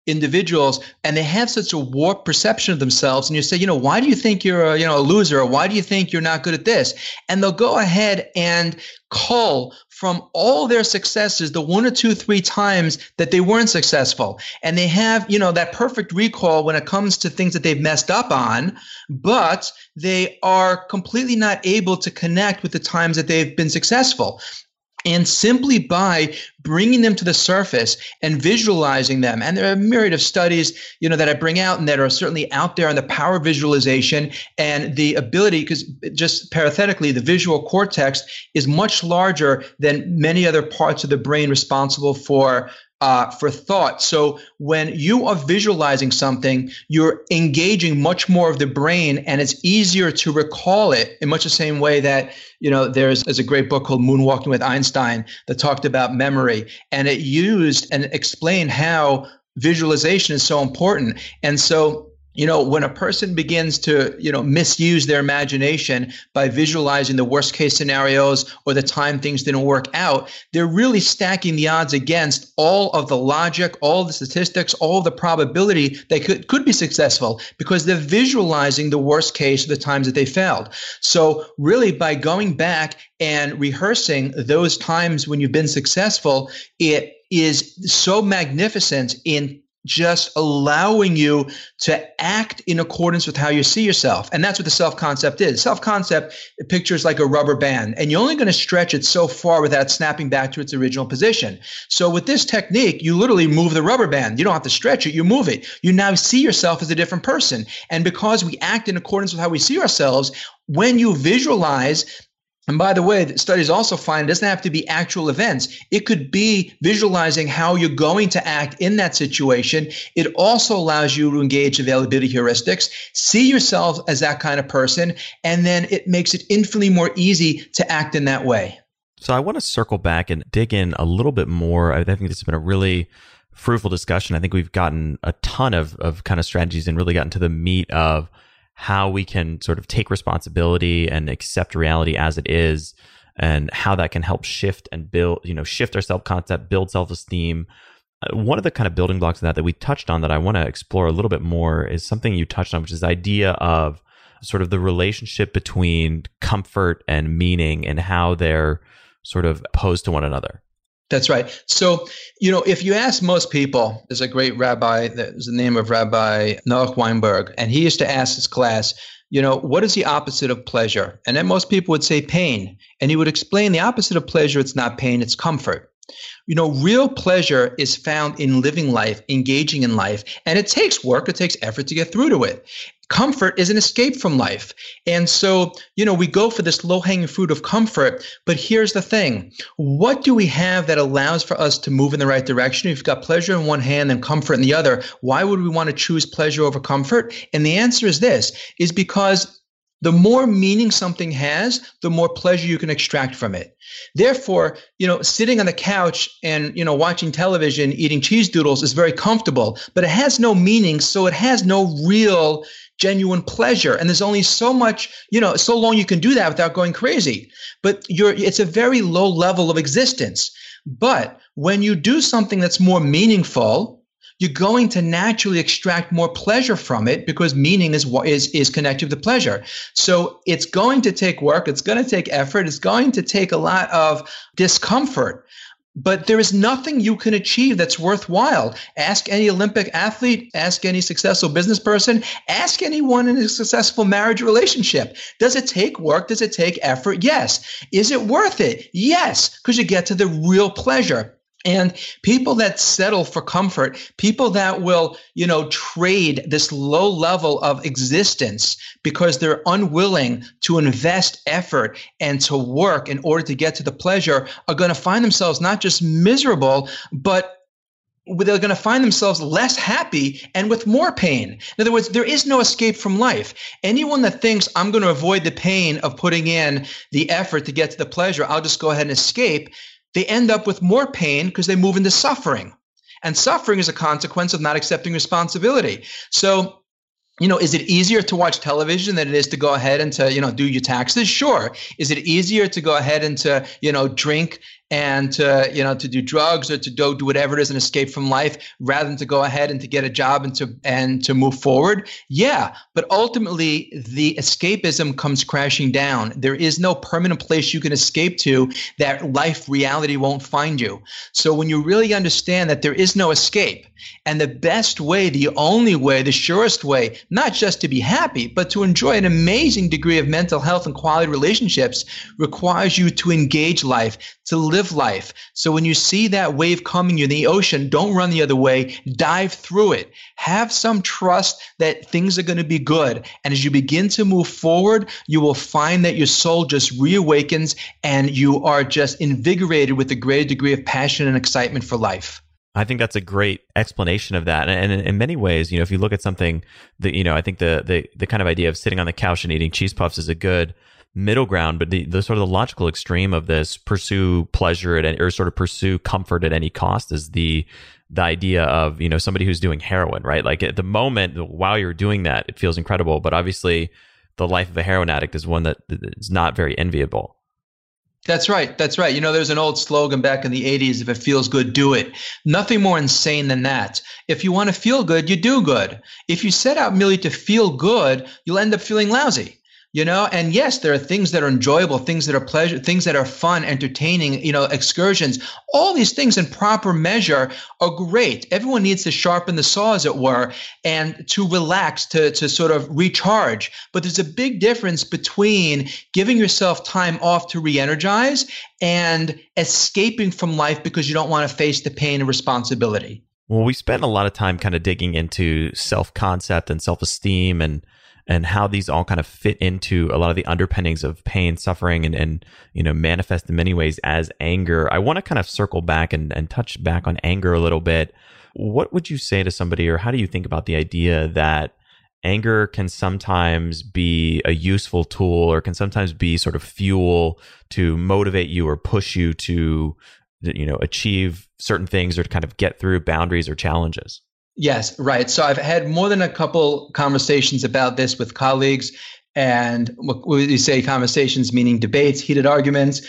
individuals, and they have such a warped perception of themselves. And you say, you know, why do you think you're a, you know, a loser? Or why do you think you're not good at this? And they'll go ahead and cull from all their successes the one or two, three times that they weren't successful. And they have, you know, that perfect recall when it comes to things that they've messed up on, but they are completely not able to connect with the times that they've been successful. And simply by bringing them to the surface and visualizing them, and there are a myriad of studies, you know, that I bring out and that are certainly out there on the power of visualization and the ability, because just parenthetically, the visual cortex is much larger than many other parts of the brain responsible for Uh, for thought. So when you are visualizing something, you're engaging much more of the brain, and it's easier to recall it in much the same way that, you know, there's, there's a great book called Moonwalking with Einstein that talked about memory, and it used and explained how visualization is so important. And so, you know, when a person begins to, you know, misuse their imagination by visualizing the worst case scenarios or the time things didn't work out, they're really stacking the odds against all of the logic, all the statistics, all the probability they could, could be successful, because they're visualizing the worst case of the times that they failed. So really, by going back and rehearsing those times when you've been successful, it is so magnificent in just allowing you to act in accordance with how you see yourself. And that's what the self-concept is. Self-concept pictures like a rubber band, and you're only going to stretch it so far without snapping back to its original position. So with this technique, you literally move the rubber band. You don't have to stretch it, you move it. You now see yourself as a different person. And because we act in accordance with how we see ourselves, when you visualize, and by the way, the studies also find it doesn't have to be actual events. It could be visualizing how you're going to act in that situation. It also allows you to engage availability heuristics, see yourself as that kind of person, and then it makes it infinitely more easy to act in that way. So I want to circle back and dig in a little bit more. I think this has been a really fruitful discussion. I think we've gotten a ton of, of kind of strategies and really gotten to the meat of how we can sort of take responsibility and accept reality as it is, and how that can help shift and build, you know, shift our self-concept, build self-esteem. Uh, one of the kind of building blocks of that that we touched on that I want to explore a little bit more is something you touched on, which is the idea of sort of the relationship between comfort and meaning and how they're sort of opposed to one another. That's right. So, you know, if you ask most people, there's a great rabbi, there's the name of Rabbi Noach Weinberg, and he used to ask his class, you know, what is the opposite of pleasure? And then most people would say pain. And he would explain the opposite of pleasure, it's not pain, it's comfort. You know, real pleasure is found in living life, engaging in life, and it takes work, it takes effort to get through to it. Comfort is an escape from life. And so, you know, we go for this low-hanging fruit of comfort, but here's the thing. What do we have that allows for us to move in the right direction? If you've got pleasure in one hand and comfort in the other, why would we want to choose pleasure over comfort? And the answer is this, is because the more meaning something has, the more pleasure you can extract from it. Therefore, you know, sitting on the couch and, you know, watching television, eating cheese doodles is very comfortable, but it has no meaning, so it has no real genuine pleasure. And there's only so much, you know, so long you can do that without going crazy. But you're, it's a very low level of existence. But when you do something that's more meaningful, you're going to naturally extract more pleasure from it, because meaning is what is is connected to pleasure. So it's going to take work. It's going to take effort. It's going to take a lot of discomfort. But there is nothing you can achieve that's worthwhile. Ask any Olympic athlete, ask any successful business person, ask anyone in a successful marriage relationship. Does it take work? Does it take effort? Yes. Is it worth it? Yes, because you get to the real pleasure. And people that settle for comfort, people that will, you know, trade this low level of existence because they're unwilling to invest effort and to work in order to get to the pleasure, are going to find themselves not just miserable, but they're going to find themselves less happy and with more pain. In other words, there is no escape from life. Anyone that thinks I'm going to avoid the pain of putting in the effort to get to the pleasure, I'll just go ahead and escape, they end up with more pain because they move into suffering. And suffering is a consequence of not accepting responsibility. So, you know, is it easier to watch television than it is to go ahead and to, you know, do your taxes? Sure. Is it easier to go ahead and to, you know, drink and to, you know, to do drugs or to do, do whatever it is and escape from life rather than to go ahead and to get a job and to and to move forward. Yeah, but ultimately the escapism comes crashing down. There is no permanent place you can escape to that life reality won't find you. So when you really understand that there is no escape, and the best way, the only way, the surest way, not just to be happy, but to enjoy an amazing degree of mental health and quality relationships, requires you to engage life, to live life. So when you see that wave coming in the ocean, don't run the other way, dive through it. Have some trust that things are going to be good. And as you begin to move forward, you will find that your soul just reawakens and you are just invigorated with a greater degree of passion and excitement for life. I think that's a great explanation of that. And in, in many ways, you know, if you look at something that, you know, I think the, the the kind of idea of sitting on the couch and eating cheese puffs is a good middle ground, but the, the sort of the logical extreme of this, pursue pleasure at any, or sort of pursue comfort at any cost, is the the idea of, you know, somebody who's doing heroin, right? Like at the moment, while you're doing that, it feels incredible, but obviously the life of a heroin addict is one that is not very enviable. That's right. That's right. You know, there's an old slogan back in the eighties, if it feels good, do it. Nothing more insane than that. If you want to feel good, you do good. If you set out merely to feel good, you'll end up feeling lousy. You know, and yes, there are things that are enjoyable, things that are pleasure, things that are fun, entertaining, you know, excursions. All these things in proper measure are great. Everyone needs to sharpen the saw, as it were, and to relax, to, to sort of recharge. But there's a big difference between giving yourself time off to re-energize and escaping from life because you don't want to face the pain and responsibility. Well, we spent a lot of time kind of digging into self-concept and self-esteem and and how these all kind of fit into a lot of the underpinnings of pain, suffering, and, and you know, manifest in many ways as anger. I want to kind of circle back and, and touch back on anger a little bit. What would you say to somebody, or how do you think about the idea that anger can sometimes be a useful tool, or can sometimes be sort of fuel to motivate you or push you to, you know, achieve certain things or to kind of get through boundaries or challenges? Yes, right. So I've had more than a couple conversations about this with colleagues, and what we say conversations, meaning debates, heated arguments.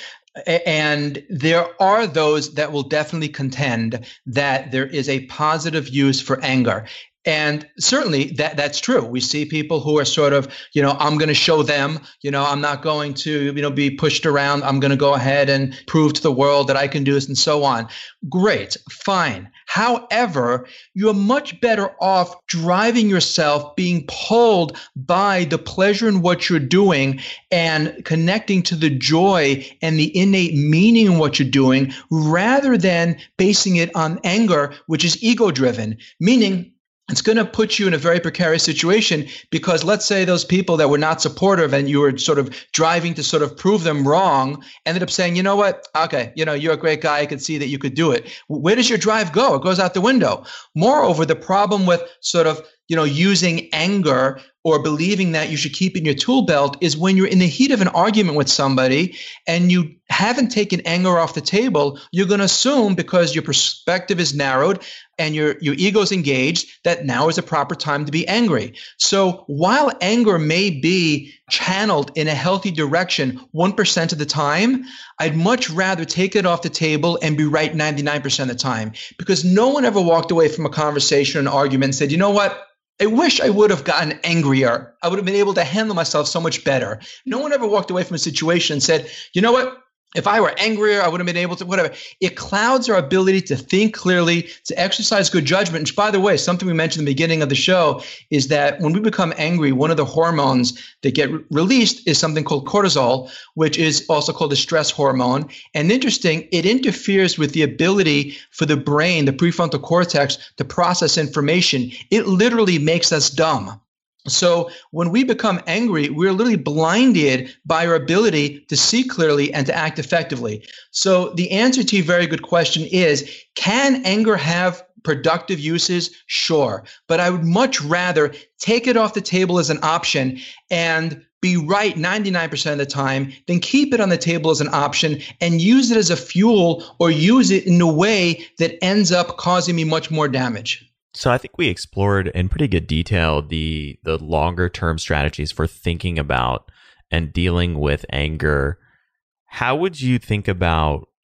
And there are those that will definitely contend that there is a positive use for anger. And certainly that that's true. We see people who are sort of, you know, I'm going to show them, you know, I'm not going to, you know, be pushed around. I'm going to go ahead and prove to the world that I can do this and so on. Great, fine. However, you're much better off driving yourself, being pulled by the pleasure in what you're doing and connecting to the joy and the innate meaning in what you're doing, rather than basing it on anger, which is ego-driven, meaning it's going to put you in a very precarious situation, because let's say those people that were not supportive and you were sort of driving to sort of prove them wrong ended up saying, you know what? Okay, you know, you're a great guy. I could see that you could do it. Where does your drive go? It goes out the window. Moreover, the problem with sort of, you know, using anger or believing that you should keep in your tool belt is when you're in the heat of an argument with somebody and you haven't taken anger off the table, you're going to assume, because your perspective is narrowed and your, your ego's engaged, that now is a proper time to be angry. So while anger may be channeled in a healthy direction one percent of the time, I'd much rather take it off the table and be right ninety-nine percent of the time, because no one ever walked away from a conversation or an argument and said, you know what? I wish I would have gotten angrier. I would have been able to handle myself so much better. No one ever walked away from a situation and said, you know what? If I were angrier, I would have been able to, whatever. It clouds our ability to think clearly, to exercise good judgment. Which, by the way, something we mentioned in the beginning of the show is that when we become angry, one of the hormones that get re- released is something called cortisol, which is also called the stress hormone. And interesting, it interferes with the ability for the brain, the prefrontal cortex, to process information. It literally makes us dumb. So when we become angry, we're literally blinded by our ability to see clearly and to act effectively. So the answer to your very good question is, can anger have productive uses? Sure. But I would much rather take it off the table as an option and be right ninety-nine percent of the time than keep it on the table as an option and use it as a fuel, or use it in a way that ends up causing me much more damage. So I think we explored in pretty good detail the the longer term strategies for thinking about and dealing with anger. How would you think about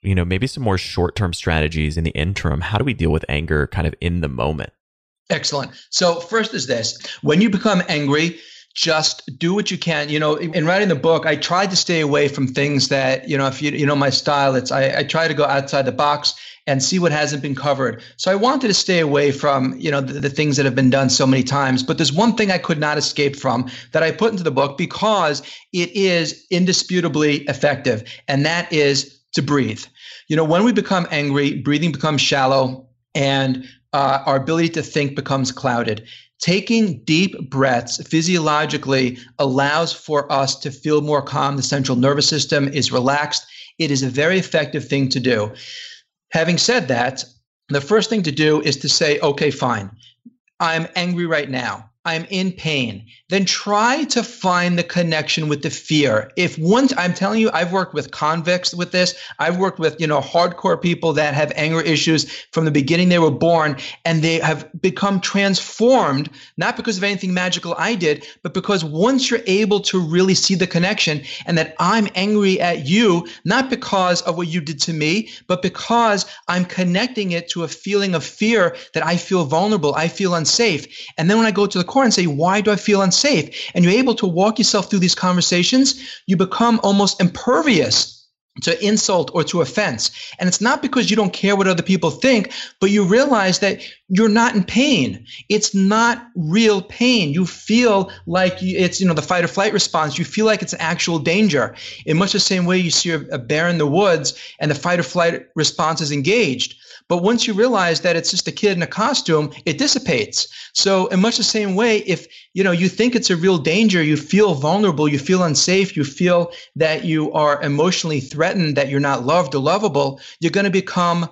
you know, maybe some more short-term strategies in the interim. How do we deal with anger kind of in the moment? Excellent. So first is this: when you become angry, just do what you can. You know, in writing the book, I tried to stay away from things that, you know, if you, you know, my style, it's, I, I try to go outside the box and see what hasn't been covered. So I wanted to stay away from, you know, the, the things that have been done so many times. But there's one thing I could not escape from that I put into the book because it is indisputably effective. And that is to breathe. You know, when we become angry, breathing becomes shallow and uh, our ability to think becomes clouded. Taking deep breaths physiologically allows for us to feel more calm. The central nervous system is relaxed. It is a very effective thing to do. Having said that, the first thing to do is to say, okay, fine. I'm angry right now. I'm in pain. Then try to find the connection with the fear. If once, I'm telling you, I've worked with convicts with this. I've worked with, you know, hardcore people that have anger issues from the beginning they were born, and they have become transformed, not because of anything magical I did, but because once you're able to really see the connection and that I'm angry at you, not because of what you did to me, but because I'm connecting it to a feeling of fear that I feel vulnerable, I feel unsafe. And then when I go to the core and say, why do I feel unsafe? And you're able to walk yourself through these conversations, you become almost impervious to insult or to offense. And it's not because you don't care what other people think, but you realize that you're not in pain. It's not real pain. You feel like it's, you know, the fight or flight response. You feel like it's an actual danger. In much the same way you see a bear in the woods and the fight or flight response is engaged. But once you realize that it's just a kid in a costume, it dissipates. So in much the same way, if you know you think it's a real danger, you feel vulnerable, you feel unsafe, you feel that you are emotionally threatened, that you're not loved or lovable, you're going to become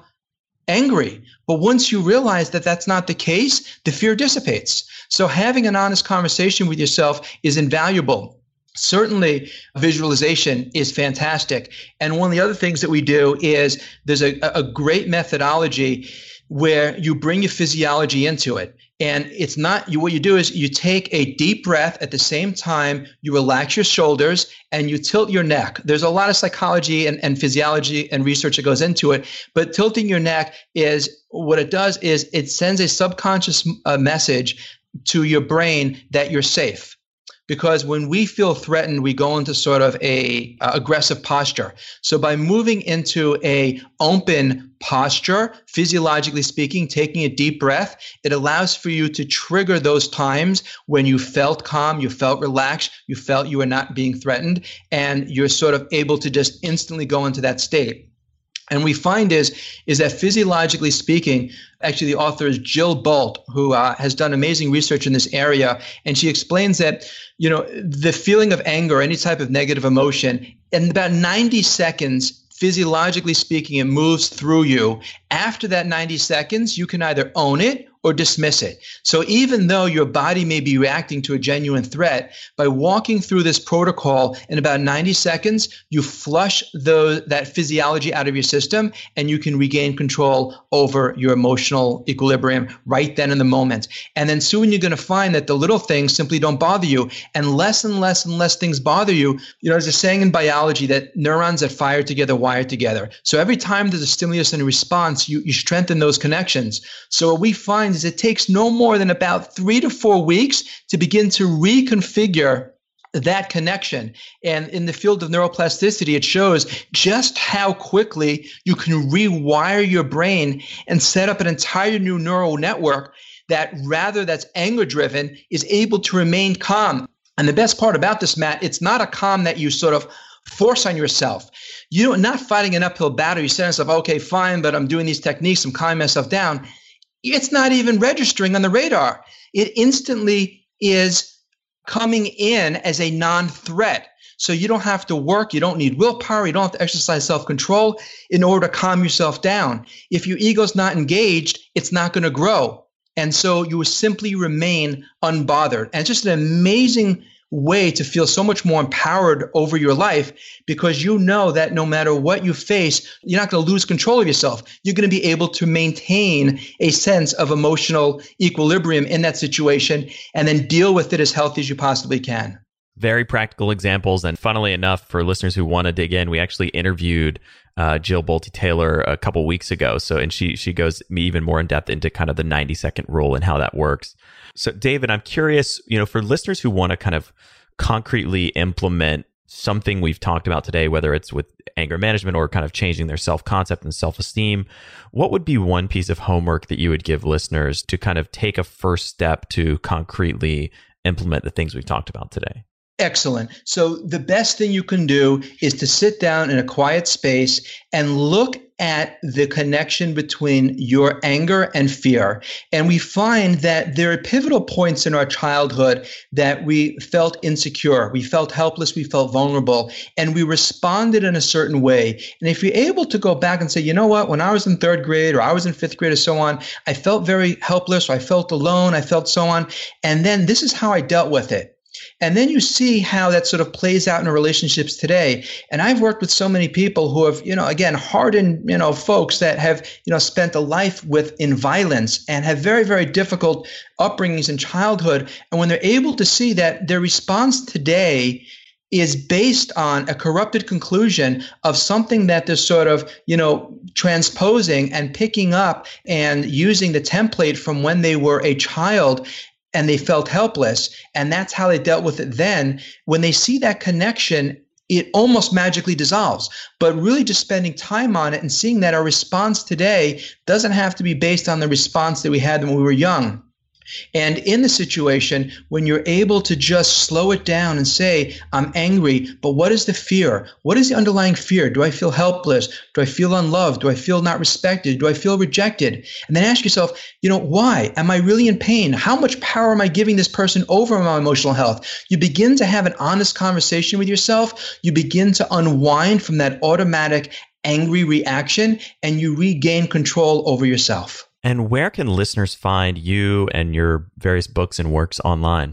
angry. But once you realize that that's not the case, the fear dissipates. So having an honest conversation with yourself is invaluable. Certainly, visualization is fantastic. And one of the other things that we do is there's a, a great methodology where you bring your physiology into it. And it's not you. What you do is you take a deep breath at the same time, you relax your shoulders and you tilt your neck. There's a lot of psychology and, and physiology and research that goes into it. But tilting your neck is what it does is it sends a subconscious uh, message to your brain that you're safe. Because when we feel threatened, we go into sort of a uh, aggressive posture. So by moving into a open posture, physiologically speaking, taking a deep breath, it allows for you to trigger those times when you felt calm, you felt relaxed, you felt you were not being threatened, and you're sort of able to just instantly go into that state. And we find is, is that physiologically speaking, actually the author is Jill Bolt, who uh, has done amazing research in this area. And she explains that, you know, the feeling of anger, any type of negative emotion, in about ninety seconds, physiologically speaking, it moves through you. After that ninety seconds, you can either own it or dismiss it. So even though your body may be reacting to a genuine threat, by walking through this protocol in about ninety seconds, you flush the, that physiology out of your system and you can regain control over your emotional equilibrium right then in the moment. And then soon you're going to find that the little things simply don't bother you, and less and less and less things bother you. You know, there's a saying in biology that neurons that fire together wire together. So every time there's a stimulus and a response, you, you strengthen those connections. So what we find is it takes no more than about three to four weeks to begin to reconfigure that connection. And in the field of neuroplasticity, it shows just how quickly you can rewire your brain and set up an entire new neural network that, rather that's anger driven, is able to remain calm. And the best part about this, Matt, it's not a calm that you sort of force on yourself. You're not fighting an uphill battle. You say to yourself, okay, fine, but I'm doing these techniques, I'm calming myself down. It's not even registering on the radar. It instantly is coming in as a non-threat. So you don't have to work. You don't need willpower. You don't have to exercise self-control in order to calm yourself down. If your ego's not engaged, it's not going to grow. And so you will simply remain unbothered. And it's just an amazing way to feel so much more empowered over your life, because you know that no matter what you face, you're not going to lose control of yourself. You're going to be able to maintain a sense of emotional equilibrium in that situation and then deal with it as healthy as you possibly can. Very practical examples. And funnily enough, for listeners who want to dig in, we actually interviewed uh, Jill Bolte Taylor a couple weeks ago. So, and she she goes even more in depth into kind of the ninety second rule and how that works. So, David, I'm curious, you know, for listeners who want to kind of concretely implement something we've talked about today, whether it's with anger management or kind of changing their self-concept and self-esteem, what would be one piece of homework that you would give listeners to kind of take a first step to concretely implement the things we've talked about today? Excellent. So the best thing you can do is to sit down in a quiet space and look at the connection between your anger and fear. And we find that there are pivotal points in our childhood that we felt insecure, we felt helpless, we felt vulnerable, and we responded in a certain way. And if you're able to go back and say, you know what, when I was in third grade or I was in fifth grade or so on, I felt very helpless, or I felt alone, I felt so on. And then this is how I dealt with it. And then you see how that sort of plays out in our relationships today. And I've worked with so many people who have, you know, again, hardened, you know, folks that have, you know, spent a life with in violence and have very, very difficult upbringings in childhood. And when they're able to see that their response today is based on a corrupted conclusion of something that they're sort of, you know, transposing and picking up and using the template from when they were a child, and they felt helpless, and that's how they dealt with it then. When they see that connection, it almost magically dissolves. But really just spending time on it and seeing that our response today doesn't have to be based on the response that we had when we were young. And in the situation, when you're able to just slow it down and say, I'm angry, but what is the fear? What is the underlying fear? Do I feel helpless? Do I feel unloved? Do I feel not respected? Do I feel rejected? And then ask yourself, you know, why? Am I really in pain? How much power am I giving this person over my emotional health? You begin to have an honest conversation with yourself. You begin to unwind from that automatic angry reaction, and you regain control over yourself. And where can listeners find you and your various books and works online?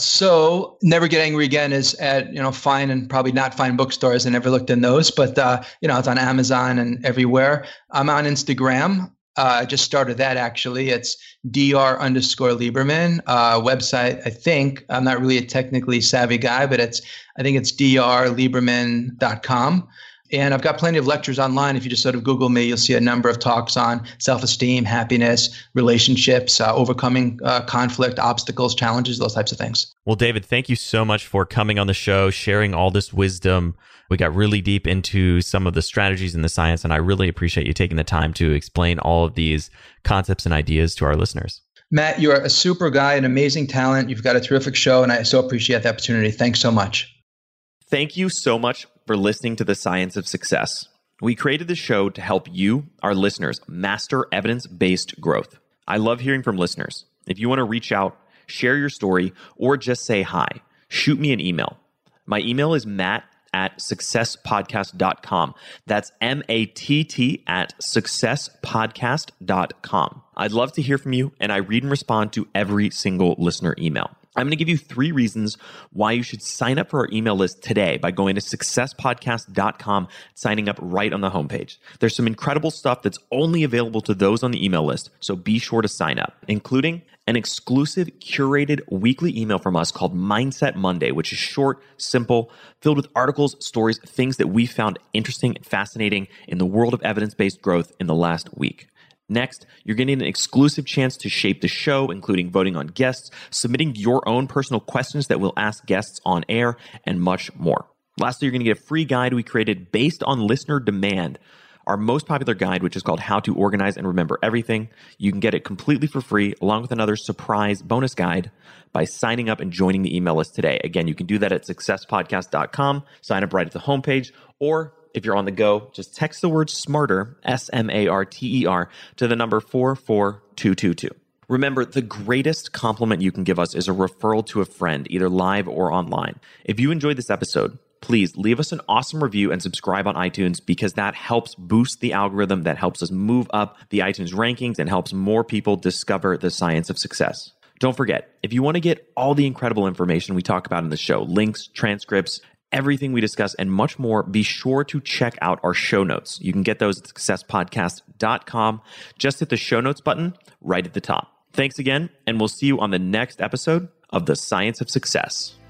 So Never Get Angry Again is at, you know, fine and probably not fine bookstores. I never looked in those, but, uh, you know, it's on Amazon and everywhere. I'm on Instagram. Uh, I just started that, actually. It's Dr underscore Lieberman uh, website. I think I'm not really a technically savvy guy, but it's, I think it's d r lieberman dot com. And I've got plenty of lectures online. If you just sort of Google me, you'll see a number of talks on self-esteem, happiness, relationships, uh, overcoming uh, conflict, obstacles, challenges, those types of things. Well, David, thank you so much for coming on the show, sharing all this wisdom. We got really deep into some of the strategies and the science, and I really appreciate you taking the time to explain all of these concepts and ideas to our listeners. Matt, you're a super guy, an amazing talent. You've got a terrific show, and I so appreciate the opportunity. Thanks so much. Thank you so much for listening to The Science of Success. We created this show to help you, our listeners, master evidence-based growth. I love hearing from listeners. If you want to reach out, share your story, or just say hi, shoot me an email. My email is matt at success podcast dot com. That's M A T T at success podcast dot com. I'd love to hear from you, and I read and respond to every single listener email. I'm going to give you three reasons why you should sign up for our email list today by going to success podcast dot com, signing up right on the homepage. There's some incredible stuff that's only available to those on the email list, so be sure to sign up, including an exclusive curated weekly email from us called Mindset Monday, which is short, simple, filled with articles, stories, things that we found interesting and fascinating in the world of evidence-based growth in the last week. Next, you're getting an exclusive chance to shape the show, including voting on guests, submitting your own personal questions that we'll ask guests on air, and much more. Lastly, you're going to get a free guide we created based on listener demand, our most popular guide, which is called How to Organize and Remember Everything. You can get it completely for free, along with another surprise bonus guide by signing up and joining the email list today. Again, you can do that at success podcast dot com, sign up right at the homepage, or if you're on the go, just text the word SMARTER, S M A R T E R, to the number four four two two two. Remember, the greatest compliment you can give us is a referral to a friend, either live or online. If you enjoyed this episode, please leave us an awesome review and subscribe on iTunes, because that helps boost the algorithm, that helps us move up the iTunes rankings and helps more people discover the science of success. Don't forget, if you want to get all the incredible information we talk about in the show, links, transcripts, everything we discuss, and much more, be sure to check out our show notes. You can get those at success podcast dot com. Just hit the show notes button right at the top. Thanks again, and we'll see you on the next episode of The Science of Success.